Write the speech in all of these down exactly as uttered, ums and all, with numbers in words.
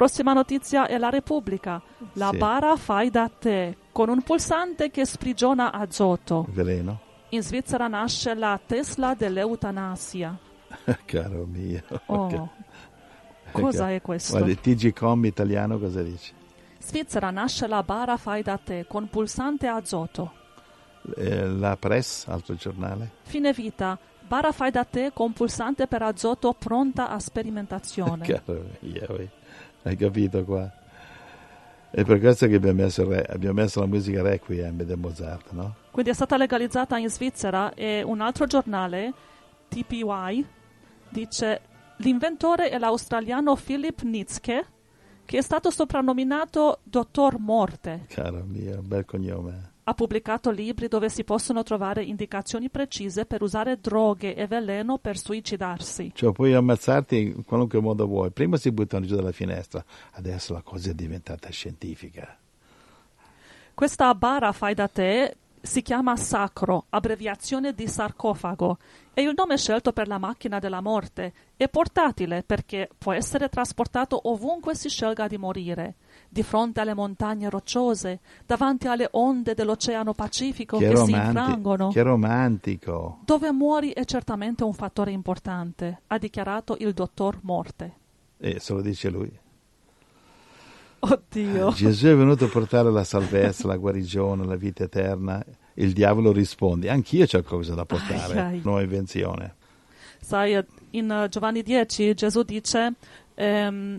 prossima notizia è la Repubblica. La Sì. bara fai da te con un pulsante che sprigiona azoto. Veleno. In Svizzera nasce la Tesla dell'eutanasia. Caro mio. Oh, cosa è questo? Guarda, il T G Com italiano cosa dice? Svizzera nasce la bara fai da te con pulsante azoto. Eh, la Press, altro giornale. Fine vita. Bara fai da te con pulsante per azoto pronta a sperimentazione. Caro mio, hai capito qua? È per questo che abbiamo messo, re, abbiamo messo la musica Requiem del Mozart, no? Quindi è stata legalizzata in Svizzera e un altro giornale, T P Y, dice l'inventore è l'australiano Philip Nitschke, che è stato soprannominato Dottor Morte. Caro mio, bel cognome. Ha pubblicato libri dove si possono trovare indicazioni precise per usare droghe e veleno per suicidarsi. Cioè puoi ammazzarti in qualunque modo vuoi. Prima si buttano giù dalla finestra, adesso la cosa è diventata scientifica. Questa bara fai da te si chiama Sacro, abbreviazione di sarcofago, e il nome scelto per la macchina della morte. È portatile perché può essere trasportato ovunque si scelga di morire, di fronte alle montagne rocciose, davanti alle onde dell'Oceano Pacifico che, che si romanti- infrangono. Che romantico! Dove muori è certamente un fattore importante, ha dichiarato il dottor Morte. E se lo dice lui. Oddio! Gesù è venuto a portare la salvezza, la guarigione, la vita eterna. Il diavolo risponde, anch'io c'ho qualcosa da portare, Ai, ai. nuova invenzione. Sai, in Giovanni dieci Gesù dice ehm,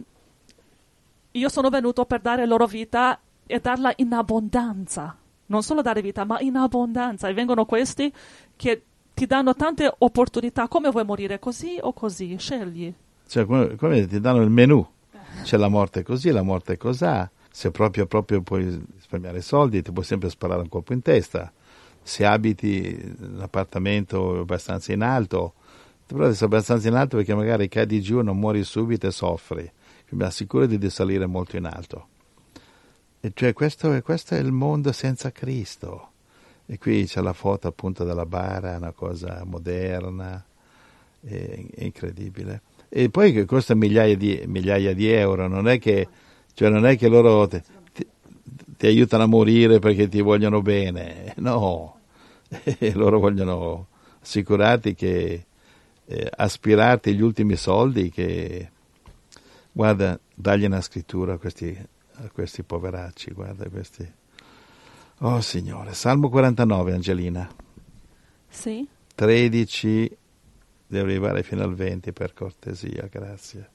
io sono venuto per dare loro vita e darla in abbondanza. Non solo dare vita, ma in abbondanza. E vengono questi che ti danno tante opportunità. Come vuoi morire? Così o così? Scegli. Cioè, come, come ti danno il menù. C'è la morte così, la morte cos'ha. Se proprio, proprio puoi risparmiare soldi, ti puoi sempre sparare un colpo in testa. Se abiti un appartamento abbastanza in alto, però adesso abbastanza in alto perché magari cadi giù, non muori subito e soffri. Quindi assicurati di salire molto in alto. E cioè questo è, questo è il mondo senza Cristo. E qui c'è la foto appunto della bara, una cosa moderna, è, è incredibile. E poi che costa migliaia di, migliaia di euro, non è che, cioè non è che loro ti, ti, ti aiutano a morire perché ti vogliono bene, no, e loro vogliono assicurarti che eh, aspirarti gli ultimi soldi, che guarda, dagli una scrittura a questi, a questi poveracci, guarda questi. Oh Signore, Salmo quarantanove, Angelina. Sì? tredici. Devo arrivare fino al venti per cortesia, grazie.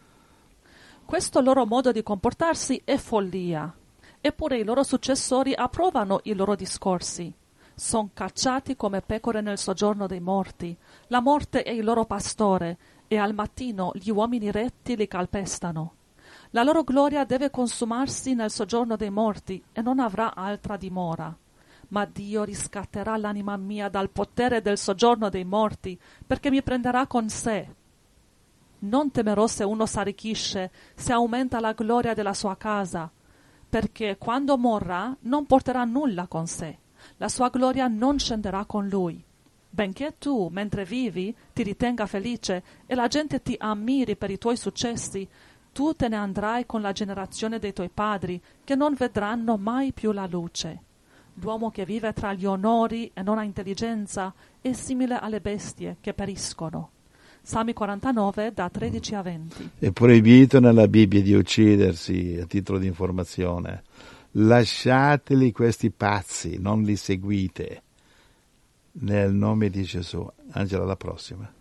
Questo loro modo di comportarsi è follia. Eppure i loro successori approvano i loro discorsi. Sono cacciati come pecore nel soggiorno dei morti. La morte è il loro pastore e al mattino gli uomini retti li calpestano. La loro gloria deve consumarsi nel soggiorno dei morti e non avrà altra dimora. Ma Dio riscatterà l'anima mia dal potere del soggiorno dei morti, perché mi prenderà con sé. Non temerò se uno s'arricchisce, se aumenta la gloria della sua casa, perché quando morrà non porterà nulla con sé. La sua gloria non scenderà con lui. Benché tu, mentre vivi, ti ritenga felice e la gente ti ammiri per i tuoi successi, tu te ne andrai con la generazione dei tuoi padri, che non vedranno mai più la luce. L'uomo che vive tra gli onori e non ha intelligenza è simile alle bestie che periscono. Salmi quarantanove, da tredici a venti. È proibito nella Bibbia di uccidersi, a titolo di informazione. Lasciateli questi pazzi, non li seguite. Nel nome di Gesù. Angela, alla prossima.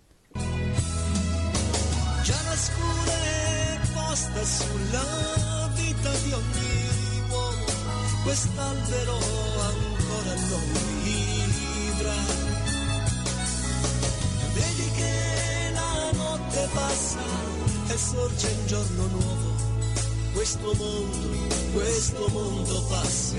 Già la scura è posta sulla vita di ogni uomo, quest'albero ancora non vibra. Vedi che la notte passa e sorge un giorno nuovo, questo mondo, questo mondo passa